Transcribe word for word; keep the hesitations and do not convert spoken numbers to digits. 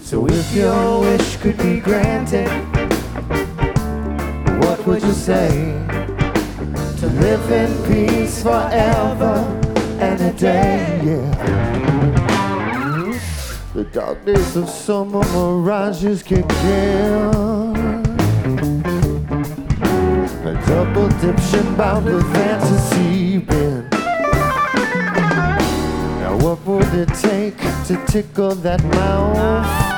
So if your wish could be granted, what would you say? To live in peace forever and a day, yeah. The dark days of summer mirages kick in, a double dipshit bound with fantasy bin. Now what would it take to tickle that mouth?